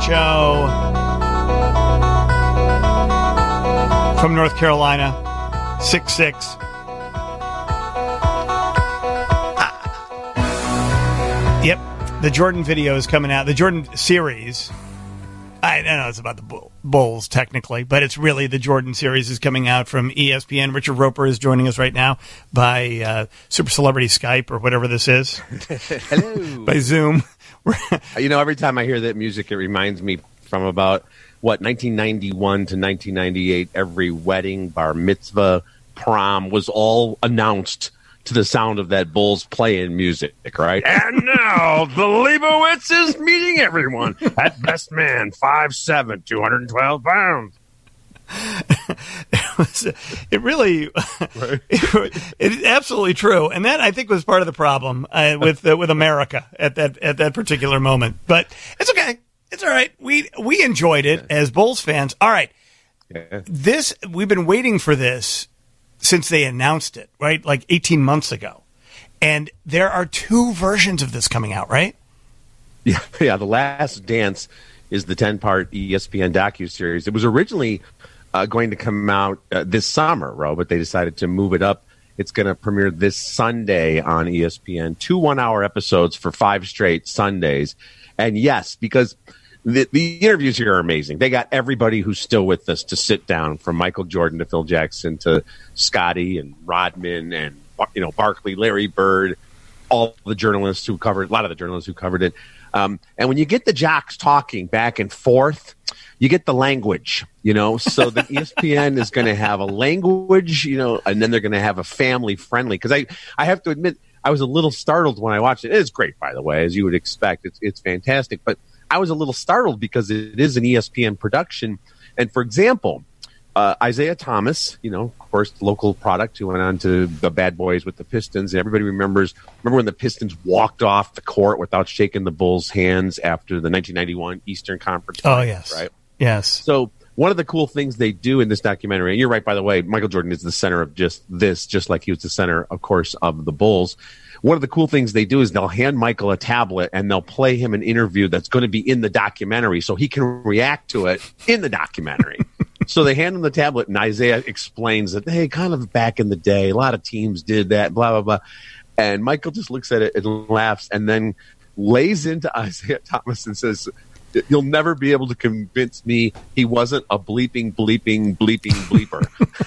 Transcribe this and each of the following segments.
Show from North Carolina, 6'6". Yep, the Jordan video is coming out. The Jordan series. I don't know it's about the Bulls, technically, but it's really the Jordan series is coming out from ESPN. Richard Roper is joining us right now by Super Celebrity Skype or whatever this is. Hello. By Zoom. Every time I hear that music, it reminds me from about, 1991 to 1998, every wedding, bar mitzvah, prom was all announced to the sound of that Bulls playing music, right? And now, the Leibowitz is meeting everyone. At best man, 5'7", 212 pounds. It really, it's absolutely true, and that I think was part of the problem with America at that particular moment. But it's okay, it's all right. We enjoyed it as Bulls fans. All right, we've been waiting for this since they announced it, right? Like 18 months ago, and there are 2 versions of this coming out, right? Yeah. The Last Dance is the 10-part ESPN docuseries. It was originally going to come out this summer, Ro, but they decided to move it up. It's going to premiere this Sunday on ESPN. 2 one-hour episodes for 5 straight Sundays. And yes, because the interviews here are amazing. They got everybody who's still with us to sit down, from Michael Jordan to Phil Jackson to Scotty and Rodman and Barkley, Larry Bird, all the journalists who covered, a lot of the journalists who covered it. And when you get the jocks talking back and forth, you get the language, so the ESPN is going to have a language, and then they're going to have a family friendly. Because I have to admit, I was a little startled when I watched it. It is great, by the way, as you would expect. It's fantastic. But I was a little startled because it is an ESPN production. And for example, Isaiah Thomas, of course, local product, who went on to the Bad Boys with the Pistons. And everybody remember when the Pistons walked off the court without shaking the Bulls' hands after the 1991 Eastern Conference Finals, yes. Right? Yes. So one of the cool things they do in this documentary, and you're right, by the way, Michael Jordan is the center of just like he was the center, of course, of the Bulls. One of the cool things they do is they'll hand Michael a tablet and they'll play him an interview that's going to be in the documentary so he can react to it in the documentary. So they hand him the tablet and Isaiah explains that, hey, kind of back in the day, a lot of teams did that, blah, blah, blah. And Michael just looks at it and laughs and then lays into Isaiah Thomas and says, you'll never be able to convince me he wasn't a bleeping bleeper.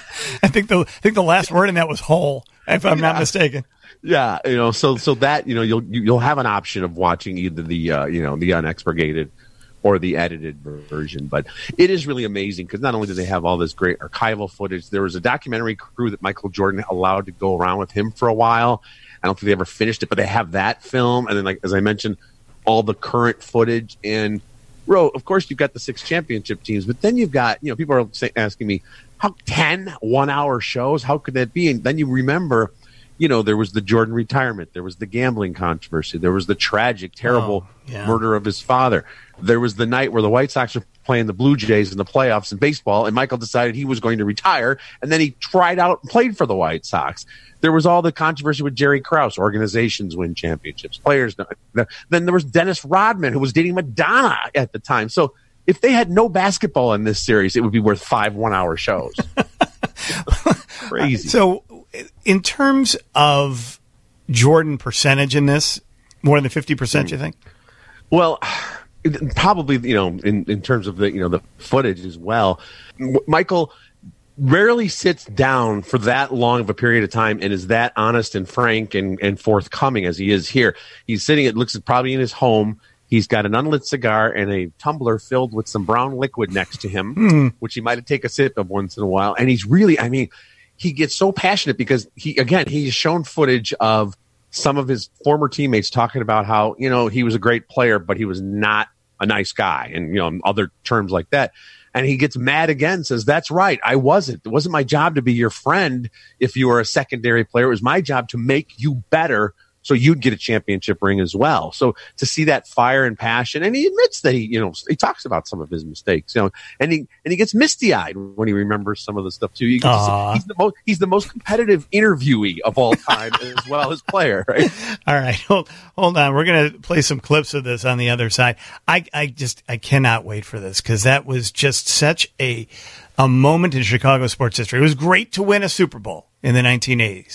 I think the last word in that was whole, if I'm not mistaken. Yeah, so that you'll have an option of watching either the the unexpurgated or the edited version. But it is really amazing because not only do they have all this great archival footage, there was a documentary crew that Michael Jordan allowed to go around with him for a while. I don't think they ever finished it, but they have that film, and then, like as I mentioned, all the current footage. And of course, you've got the 6 championship teams, but then you've got people are asking me, how 10 one-hour shows? How could that be? And then you remember, there was the Jordan retirement. There was the gambling controversy. There was the tragic, terrible murder of his father. There was the night where the White Sox were playing the Blue Jays in the playoffs in baseball, and Michael decided he was going to retire, and then he tried out and played for the White Sox. There was all the controversy with Jerry Krause. Organizations win championships. Players don't. Then there was Dennis Rodman, who was dating Madonna at the time. So if they had no basketball in this series, it would be worth 5 one-hour shows. Crazy. So in terms of Jordan percentage in this, more than 50%, you think? Well, probably, in terms of the footage as well. Michael rarely sits down for that long of a period of time and is that honest and frank and forthcoming as he is here. He's sitting, it looks probably in his home. He's got an unlit cigar and a tumbler filled with some brown liquid next to him, which he might take a sip of once in a while. And he's really, he gets so passionate because he's shown footage of some of his former teammates talking about how, he was a great player, but he was not a nice guy and, other terms like that. And he gets mad again, says, that's right, I wasn't. It wasn't my job to be your friend if you were a secondary player. It was my job to make you better so you'd get a championship ring as well. So to see that fire and passion, and he admits that he talks about some of his mistakes, and he gets misty eyed when he remembers some of the stuff too. He's the most competitive interviewee of all time as well as player, right? All right, hold on. We're going to play some clips of this on the other side. I cannot wait for this because that was just such a moment in Chicago sports history. It was great to win a Super Bowl in the 1980s.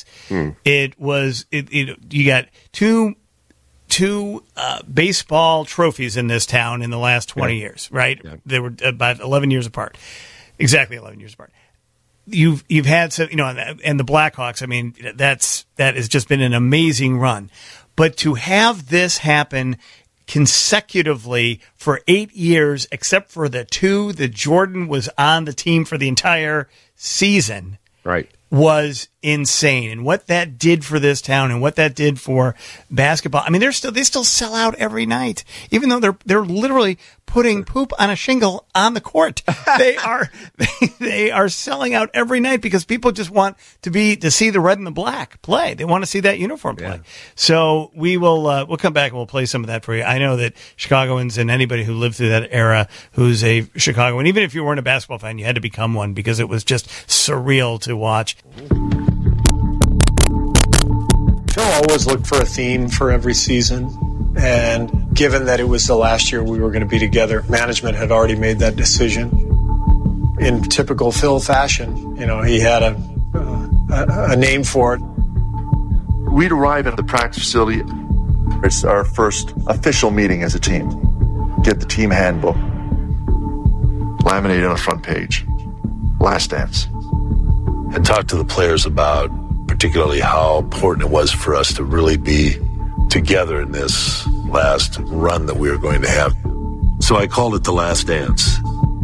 You got two baseball trophies in this town in the last 20 years, right? Yeah. They were about 11 years apart. Exactly 11 years apart. You've had some, and the Blackhawks, I mean, that has just been an amazing run. But to have this happen consecutively for 8 years, except for the two that Jordan was on the team for the entire season, right, was insane. And what that did for this town and what that did for basketball. I mean, they still sell out every night, even though they're literally putting poop on a shingle on the court. They are selling out every night because people just want to see the red and the black play. They want to see that uniform play. Yeah. So we'll come back and we'll play some of that for you. I know that Chicagoans and anybody who lived through that era who's a Chicagoan, even if you weren't a basketball fan, you had to become one because it was just surreal to watch. Phil always looked for a theme for every season, and given that it was the last year we were going to be together, management had already made that decision. In typical Phil fashion, he had a name for it. We'd arrive at the practice facility. It's our first official meeting as a team. Get the team handbook, laminated on the front page. Last dance. And talk to the players about particularly how important it was for us to really be together in this last run that we were going to have. So I called it The Last Dance.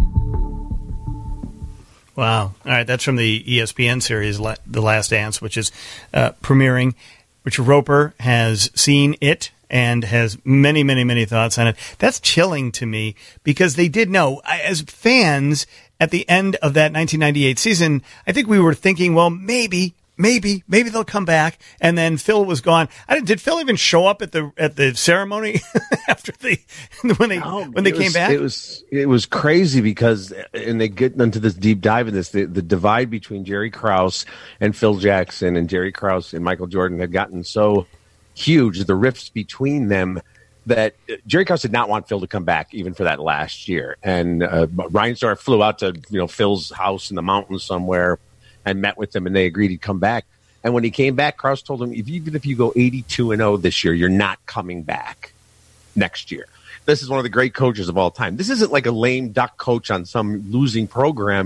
Wow. All right, that's from the ESPN series, The Last Dance, which is premiering. Richard Roper has seen it and has many, many, many thoughts on it. That's chilling to me because they did know. As fans, at the end of that 1998 season, I think we were thinking, well, maybe they'll come back. And then Phil was gone. Did Phil even show up at the ceremony after when they came back? It was crazy because, and they get into this deep dive in this, the divide between Jerry Krause and Phil Jackson, and Jerry Krause and Michael Jordan had gotten so huge, the rifts between them, that Jerry Krause did not want Phil to come back even for that last year. And Reinsdorf flew out to Phil's house in the mountains somewhere and met with him, and they agreed he'd come back. And when he came back, Krause told him, even if you go 82-0 this year, you're not coming back next year. This is one of the great coaches of all time. This isn't like a lame duck coach on some losing program,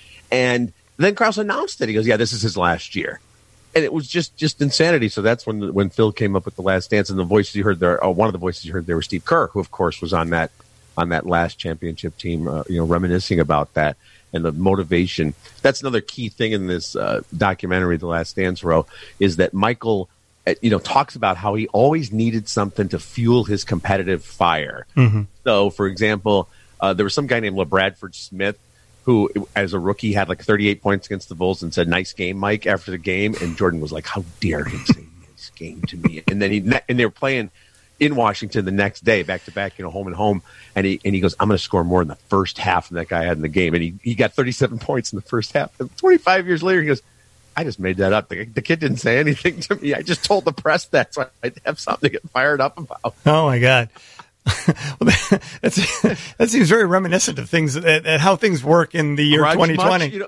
And then Krause announced it. He goes, yeah, this is his last year. And it was just insanity. So that's when Phil came up with The Last Dance, and the voices you heard there, one of the voices you heard there was Steve Kerr, who of course was on that last championship team, reminiscing about that. And the motivation. That's another key thing in this documentary, The Last Dance, is that Michael, talks about how he always needed something to fuel his competitive fire. Mm-hmm. So, for example, there was some guy named LeBradford Smith who, as a rookie, had like 38 points against the Bulls and said, "Nice game, Mike," after the game. And Jordan was like, "How dare he say nice game to me?" And then they were playing in Washington the next day, back to back, home and home. And he goes, "I'm going to score more in the first half than that guy had in the game." And he got 37 points in the first half. And 25 years later, he goes, "I just made that up. The kid didn't say anything to me. I just told the press that, so I'd have something to get fired up about." Oh my God. Well, that seems very reminiscent of things at how things work in the year 2020.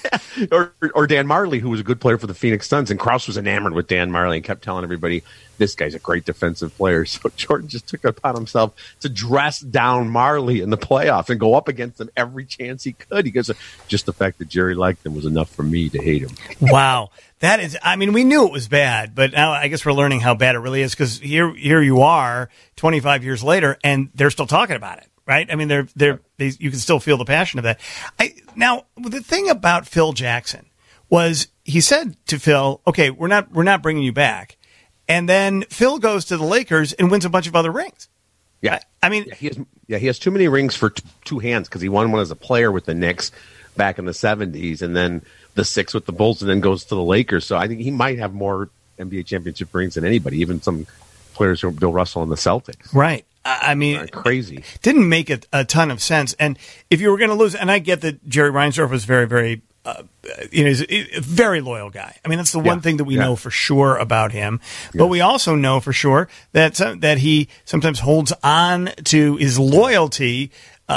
Or Dan Marley, who was a good player for the Phoenix Suns, and Krause was enamored with Dan Marley and kept telling everybody, this guy's a great defensive player. So Jordan just took it upon himself to dress down Marley in the playoffs and go up against him every chance he could. He goes, just the fact that Jerry liked him was enough for me to hate him. Wow. That is, we knew it was bad, but now I guess we're learning how bad it really is, because here you are 25 years later and they're still talking about it, right? I mean, you can still feel the passion of that. Now, the thing about Phil Jackson was he said to Phil, "Okay, we're not bringing you back." And then Phil goes to the Lakers and wins a bunch of other rings. Yeah. He has too many rings for two hands, because he won one as a player with the Knicks back in the 70s, and then the 6 with the Bulls, and then goes to the Lakers. So I think he might have more NBA championship rings than anybody, even some players who Bill Russell and the Celtics. Right. I mean, crazy. Didn't make a ton of sense. And if you were going to lose, and I get that Jerry Reinsdorf was very, very, he's a very loyal guy. I mean, that's the one thing that we know for sure about him. But we also know for sure that he sometimes holds on to his loyalty,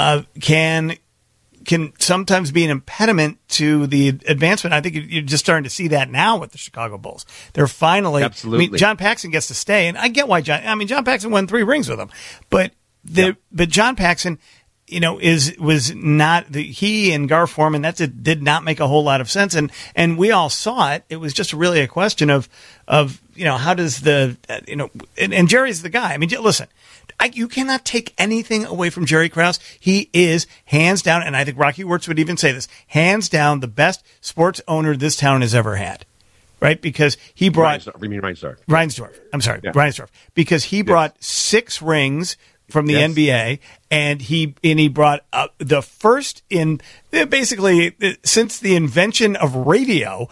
can sometimes be an impediment to the advancement. I think you're just starting to see that now with the Chicago Bulls. They're finally, absolutely. I mean, John Paxson gets to stay, and I get why John Paxson won 3 rings with him, but John Paxson, was not he and Gar Forman. Did not make a whole lot of sense, and we all saw it. It was just really a question of how does and Jerry's the guy. I mean, listen. You cannot take anything away from Jerry Krause. He is hands down, and I think Rocky Wirtz would even say this, hands down the best sports owner this town has ever had, right? Because he brought Reinsdorf. I'm sorry, Reinsdorf. Because he brought 6 rings from the NBA, and he brought the first in basically since the invention of radio,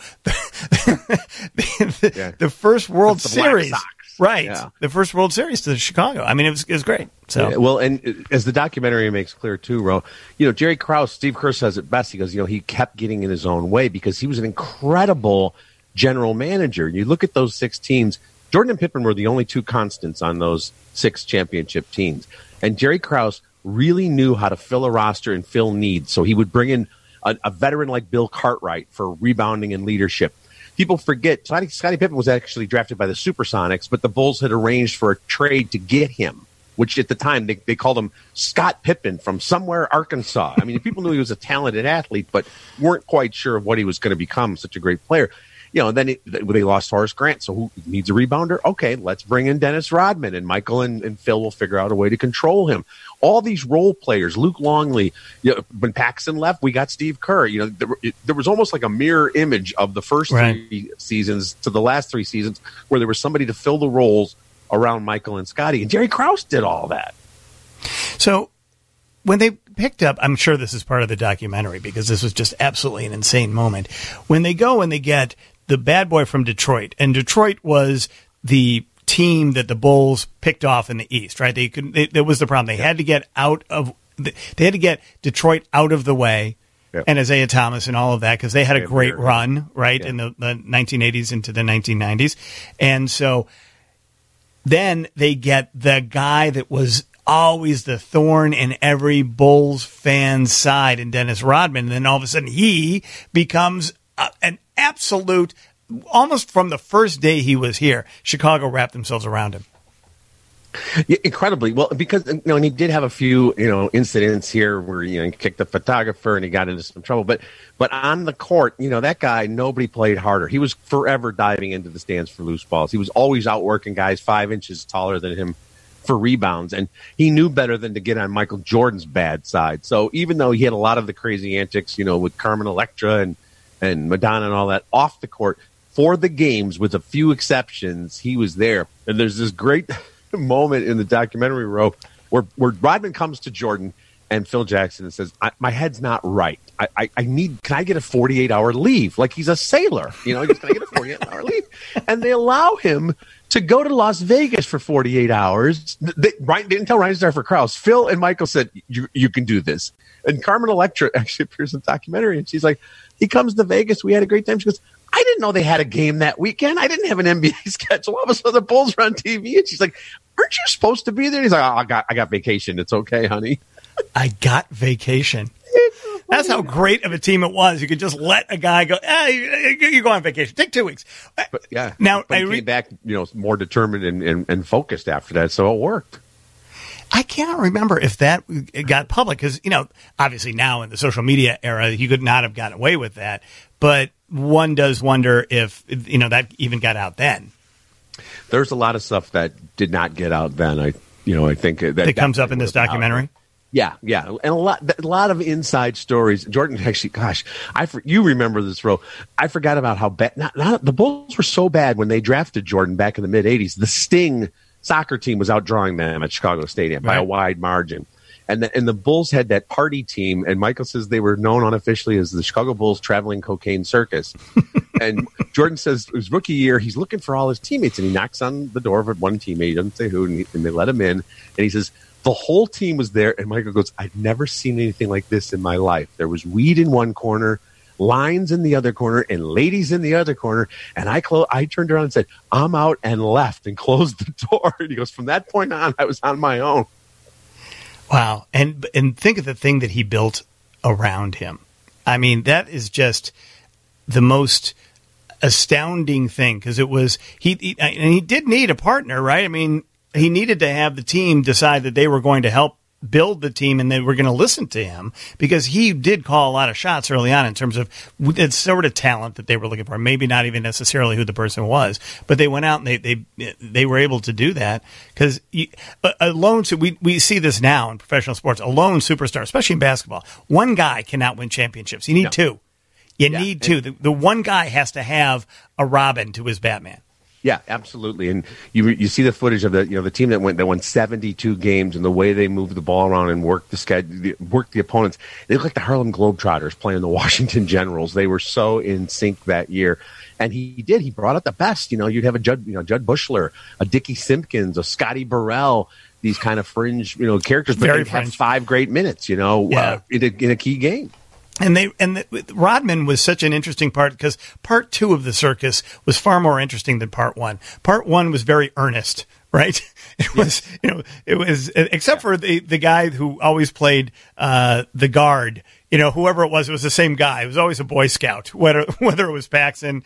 the first World Series. Right. Yeah. The first World Series to Chicago. I mean, it was great. So well, and as the documentary makes clear too, Ro, Jerry Krause, Steve Kerr says it best. He goes, he kept getting in his own way because he was an incredible general manager. You look at those 6 teams, Jordan and Pippen were the only 2 constants on those 6 championship teams. And Jerry Krause really knew how to fill a roster and fill needs. So he would bring in a veteran like Bill Cartwright for rebounding and leadership. People forget Scottie Pippen was actually drafted by the Supersonics, but the Bulls had arranged for a trade to get him, which at the time they called him Scott Pippen from somewhere, Arkansas. I mean, people knew he was a talented athlete, but weren't quite sure of what he was going to become, such a great player. And then they lost Horace Grant, so who needs a rebounder? Okay, let's bring in Dennis Rodman, and Michael and Phil will figure out a way to control him. All these role players, Luke Longley, when Paxson left, we got Steve Kerr. There was almost like a mirror image of the first 3 seasons to the last 3 seasons where there was somebody to fill the roles around Michael and Scotty, and Jerry Krause did all that. So when they picked up, I'm sure this is part of the documentary because this was just absolutely an insane moment. When they go and they get the bad boy from Detroit, and Detroit was the team that the Bulls picked off in the East, right? That was the problem. They had to get Detroit out of the way, and Isaiah Thomas and all of that because they had a great run, right, in the 1980s into the 1990s. And so then they get the guy that was always the thorn in every Bulls fan's side in Dennis Rodman. And then all of a sudden he becomes an absolute, almost from the first day he was here, Chicago wrapped themselves around him. Yeah, incredibly. Well, because, and he did have a few, incidents here where, he kicked a photographer and he got into some trouble. But on the court, that guy, nobody played harder. He was forever diving into the stands for loose balls. He was always outworking guys 5 inches taller than him for rebounds. And he knew better than to get on Michael Jordan's bad side. So even though he had a lot of the crazy antics, with Carmen Electra and Madonna and all that off the court, for the games, with a few exceptions, he was there. And there's this great moment in the documentary, where Rodman comes to Jordan and Phil Jackson and says, my head's not right. Can I get a 48-hour leave? Like he's a sailor, he's going to get a 48-hour leave. And they allow him to go to Las Vegas for 48 hours. They didn't tell Reinsdorf or Krause. Phil and Michael said, you can do this. And Carmen Electra actually appears in the documentary, and she's like, he comes to Vegas. We had a great time. She goes, I didn't know they had a game that weekend. I didn't have an NBA schedule. All of a sudden, the Bulls were on TV, and she's like, aren't you supposed to be there? And he's like, I got vacation. It's okay, honey. I got vacation. That's how great of a team it was. You could just let a guy go, you go on vacation. Take 2 weeks. But, yeah. Now, but he came back, more determined and focused after that, so it worked. I cannot remember if that got public because, obviously now in the social media era, he could not have gotten away with that. But one does wonder if, that even got out then. There's a lot of stuff that did not get out then. I think that comes up in this documentary. Yeah, and a lot of inside stories. Jordan, actually, gosh, you remember this, Ro. I forgot about how bad. The Bulls were so bad when they drafted Jordan back in the mid '80s. The Sting soccer team was outdrawing them at Chicago Stadium by a wide margin. And the Bulls had that party team, and Michael says they were known unofficially as the Chicago Bulls Traveling Cocaine Circus. And Jordan says it was rookie year. He's looking for all his teammates, and he knocks on the door of one teammate. He doesn't say who, and they let him in. And he says the whole team was there. And Michael goes, "I've never seen anything like this in my life. There was weed in one corner, lines in the other corner, and ladies in the other corner. And I turned around and said, 'I'm out,' and left and closed the door." And he goes, "From that point on, I was on my own." Wow. And think of the thing that he built around him. I mean, that is just the most astounding thing, because it was and he did need a partner, right? I mean, he needed to have the team decide that they were going to help build the team and they were going to listen to him, because he did call a lot of shots early on in terms of the sort of talent that they were looking for. Maybe not even necessarily who the person was, but they went out and they were able to do that, because we see this now in professional sports. A lone superstar, especially in basketball, one guy cannot win championships. You need two. You need two. The one guy has to have a Robin to his Batman. Yeah, absolutely. And you see the footage of the team that won 72 games, and the way they moved the ball around and worked the opponents. They look like the Harlem Globetrotters playing the Washington Generals. They were so in sync that year. And he brought out the best. You'd have a Judd Bushler, a Dickie Simpkins, a Scotty Burrell, these kind of fringe characters, but they had 5 great minutes, in a key game. And Rodman was such an interesting part, because part 2 of the circus was far more interesting than part 1. Part 1 was very earnest, right? It was, except for the guy who always played the guard. Whoever it was the same guy. It was always a Boy Scout, whether it was Paxson,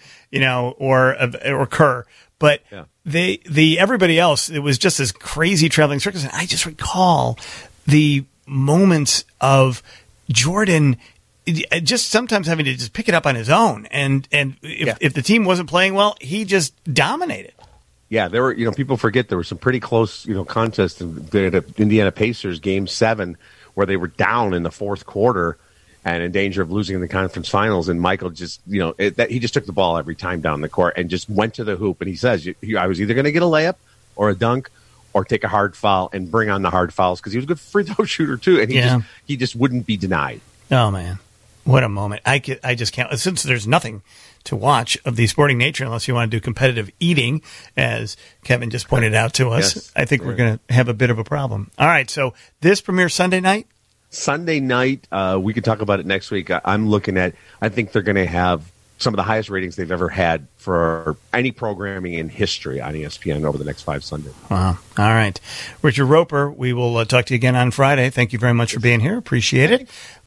or Kerr. But everybody else, it was just this crazy traveling circus. And I just recall the moments of Jordan just sometimes having to just pick it up on his own, and if the team wasn't playing well, he just dominated. Yeah, there were people forget there were some pretty close contests in the Indiana Pacers game 7 where they were down in the fourth quarter and in danger of losing in the conference finals, and Michael just he just took the ball every time down the court and just went to the hoop, and he says I was either going to get a layup or a dunk or take a hard foul, and bring on the hard fouls, because he was a good free throw shooter too, and he just wouldn't be denied. Oh man. What a moment. I just can't, since there's nothing to watch of the sporting nature unless you want to do competitive eating, as Kevin just pointed out to us. Yes. I think we're going to have a bit of a problem. All right, so this premieres Sunday night? Sunday night, we could talk about it next week. I'm looking at, I think they're going to have some of the highest ratings they've ever had for any programming in history on ESPN over the next 5 Sundays. Wow. All right. Richard Roper, we will talk to you again on Friday. Thank you very much for being here. Appreciate it.